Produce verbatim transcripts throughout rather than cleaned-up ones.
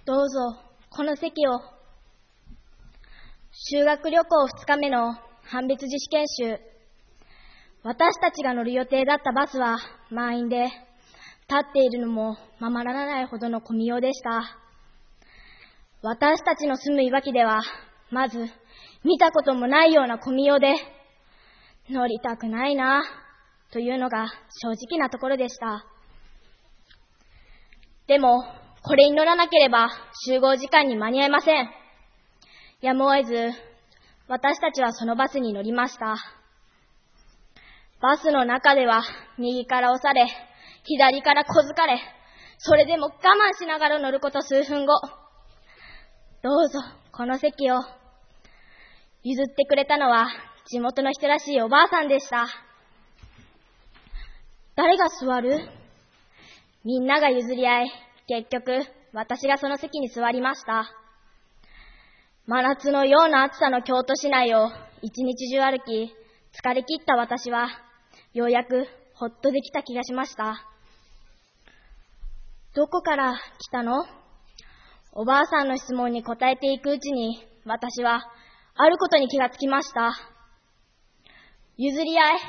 どうぞこの席を。修学旅行ふつかめの判別自主研修。私たちが乗る予定だったバスは満員で、立っているのもままならないほどの混みようでした。私たちの住むいわきでは、まず見たこともないような混みようで、乗りたくないなというのが正直なところでした。でもこれに乗らなければ集合時間に間に合いません。やむを得ず私たちはそのバスに乗りました。バスの中では右から押され、左から小づかれ、それでも我慢しながら乗ること数分後、どうぞこの席を。譲ってくれたのは地元の人らしいおばあさんでした。誰が座る？みんなが譲り合い、結局私がその席に座りました。真夏のような暑さの京都市内を一日中歩き、疲れ切った私はようやくほっとできた気がしました。どこから来たの？おばあさんの質問に答えていくうちに、私はあることに気がつきました。譲り合い。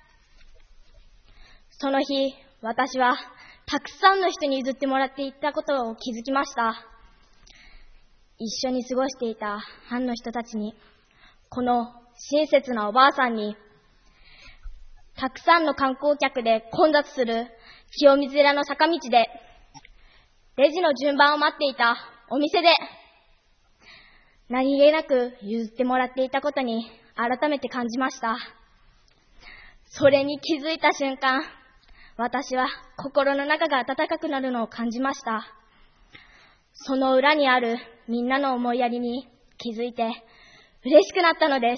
その日、私はたくさんの人に譲ってもらっていたことを気づきました。一緒に過ごしていた班の人たちに、この親切なおばあさんに、たくさんの観光客で混雑する清水寺の坂道で、レジの順番を待っていたお店で、何気なく譲ってもらっていたことに改めて感じました。それに気づいた瞬間、私は心の中が温かくなるのを感じました。その裏にあるみんなの思いやりに気づいて嬉しくなったのです。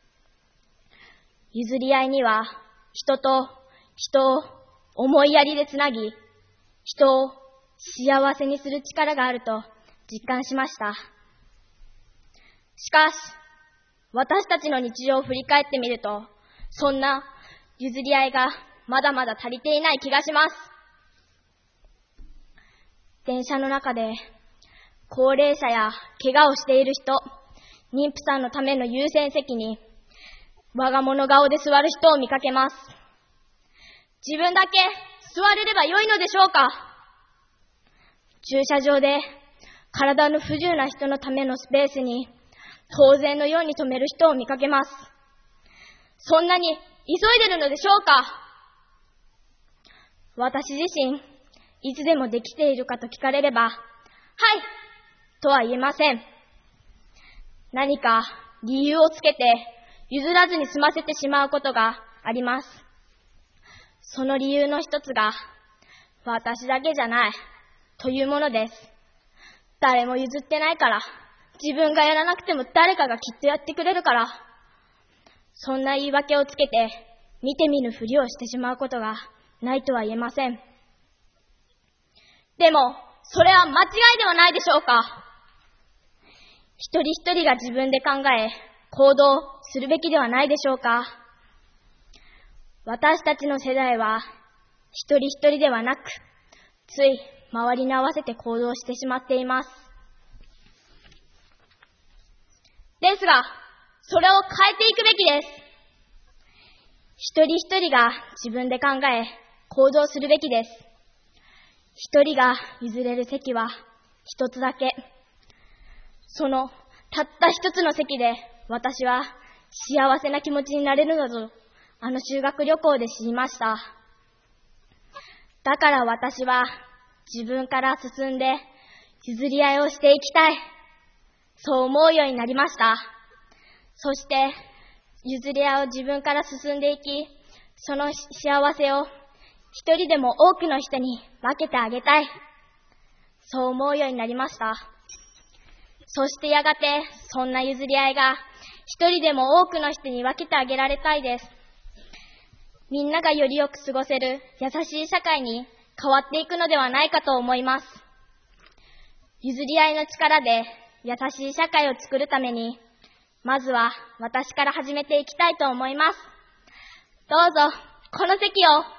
譲り合いには人と人を思いやりでつなぎ、人を幸せにする力があると実感しました。しかし、私たちの日常を振り返ってみると、そんな譲り合いがまだまだ足りていない気がします。電車の中で高齢者や怪我をしている人、妊婦さんのための優先席に我が物顔で座る人を見かけます。自分だけ座れればよいのでしょうか。駐車場で体の不自由な人のためのスペースに当然のように止める人を見かけます。そんなに急いでるのでしょうか。私自身、いつでもできているかと聞かれれば、はいとは言えません。何か理由をつけて譲らずに済ませてしまうことがあります。その理由の一つが、私だけじゃないというものです。誰も譲ってないから、自分がやらなくても誰かがきっとやってくれるから、そんな言い訳をつけて見て見ぬふりをしてしまうことがないとは言えません。でもそれは間違いではないでしょうか。一人一人が自分で考え行動するべきではないでしょうか。私たちの世代は一人一人ではなく、つい周りに合わせて行動してしまっています。ですが、それを変えていくべきです。一人一人が自分で考え行動するべきです。一人が譲れる席は一つだけ。そのたった一つの席で私は幸せな気持ちになれるのと、あの修学旅行で知りました。だから私は自分から進んで譲り合いをしていきたい、そう思うようになりました。そして譲り合いを自分から進んでいき、その幸せを一人でも多くの人に分けてあげたい、そう思うようになりました。そしてやがてそんな譲り合いが一人でも多くの人に分けてあげられたいです。みんながよりよく過ごせる優しい社会に変わっていくのではないかと思います。譲り合いの力で優しい社会を作るために、まずは私から始めていきたいと思います。どうぞこの席を。